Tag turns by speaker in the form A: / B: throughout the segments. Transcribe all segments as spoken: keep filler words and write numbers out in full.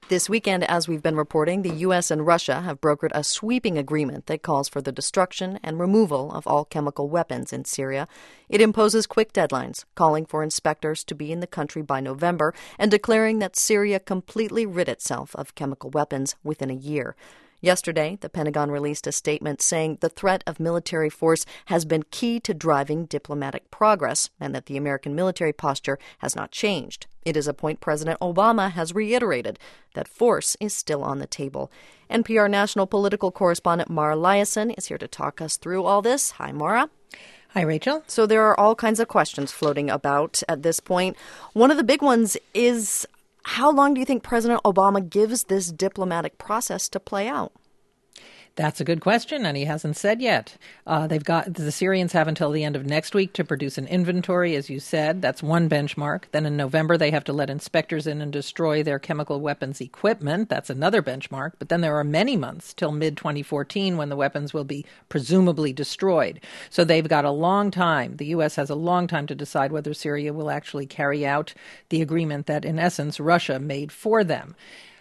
A: This weekend, as we've been reporting, the U S and Russia have brokered a sweeping agreement that calls for the destruction and removal of all chemical weapons in Syria. It imposes quick deadlines, calling for inspectors to be in the country by November and declaring that Syria completely rid itself of chemical weapons within a year. Yesterday, the Pentagon released a statement saying the threat of military force has been key to driving diplomatic progress and that the American military posture has not changed. It is a point President Obama has reiterated, that force is still on the table. N P R national political correspondent Mara Liasson is here to talk us through all this. Hi, Mara.
B: Hi, Rachel.
A: So there are all kinds of questions floating about at this point. One of the big ones is, how long do you think President Obama gives this diplomatic process to play out?
B: That's a good question, and he hasn't said yet. Uh, they've got the Syrians have until the end of next week to produce an inventory, as you said. That's one benchmark. Then in November, they have to let inspectors in and destroy their chemical weapons equipment. That's another benchmark. But then there are many months till mid twenty fourteen when the weapons will be presumably destroyed. So they've got a long time. The U S has a long time to decide whether Syria will actually carry out the agreement that, in essence, Russia made for them.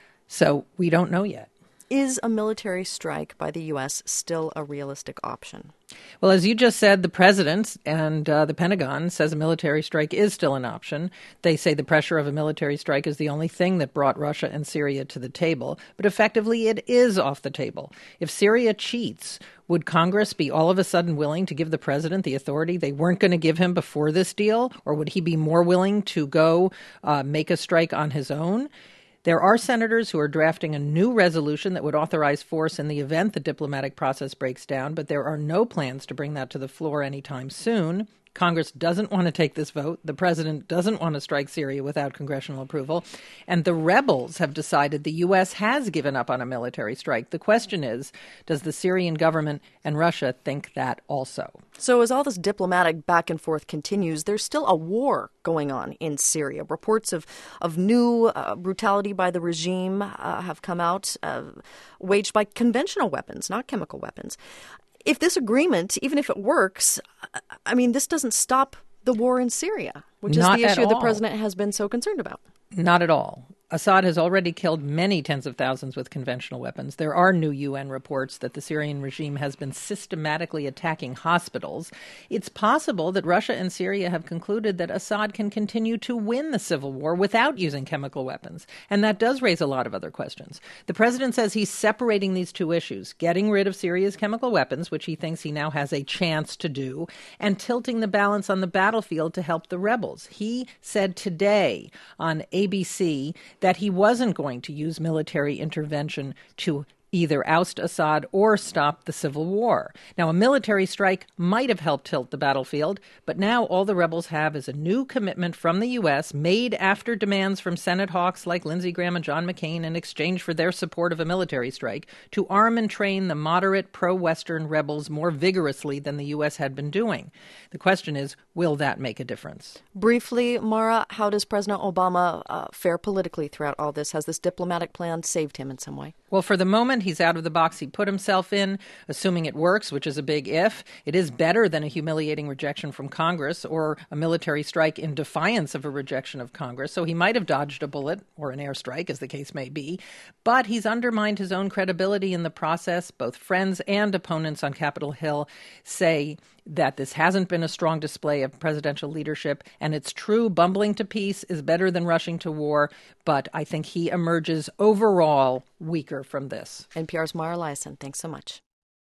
B: So we don't know yet.
A: Is a military strike by the U S still a realistic option?
B: Well, as you just said, the president and uh, the Pentagon says a military strike is still an option. They say the pressure of a military strike is the only thing that brought Russia and Syria to the table. But effectively, it is off the table. If Syria cheats, would Congress be all of a sudden willing to give the president the authority they weren't going to give him before this deal? Or would he be more willing to go uh, make a strike on his own? There are senators who are drafting a new resolution that would authorize force in the event the diplomatic process breaks down, but there are no plans to bring that to the floor anytime soon. Congress doesn't want to take this vote. The president doesn't want to strike Syria without congressional approval. And the rebels have decided the U S has given up on a military strike. The question is, does the Syrian government and Russia think that also?
A: So as all this diplomatic back and forth continues, there's still a war going on in Syria. Reports of, of new uh, brutality by the regime uh, have come out, uh, waged by conventional weapons, not chemical weapons. If this agreement, even if it works, I mean, this doesn't stop the war in Syria, which is the issue the president has been so concerned about.
B: Not at all. Assad has already killed many tens of thousands with conventional weapons. There are new U N reports that the Syrian regime has been systematically attacking hospitals. It's possible that Russia and Syria have concluded that Assad can continue to win the civil war without using chemical weapons. And that does raise a lot of other questions. The president says he's separating these two issues, getting rid of Syria's chemical weapons, which he thinks he now has a chance to do, and tilting the balance on the battlefield to help the rebels. He said today on A B C that he wasn't going to use military intervention to either oust Assad or stop the civil war. Now, a military strike might have helped tilt the battlefield, but now all the rebels have is a new commitment from the U S made after demands from Senate hawks like Lindsey Graham and John McCain in exchange for their support of a military strike to arm and train the moderate pro-Western rebels more vigorously than the U S had been doing. The question is, will that make a difference?
A: Briefly, Mara, how does President Obama uh, fare politically throughout all this? Has this diplomatic plan saved him in some way?
B: Well, for the moment, he's out of the box he put himself in, assuming it works, which is a big if. It is better than a humiliating rejection from Congress or a military strike in defiance of a rejection of Congress. So he might have dodged a bullet or an airstrike, as the case may be. But he's undermined his own credibility in the process. Both friends and opponents on Capitol Hill say that this hasn't been a strong display of presidential leadership. And it's true, bumbling to peace is better than rushing to war. But I think he emerges overall weaker from this.
A: N P R's Mara Liasson, thanks so much.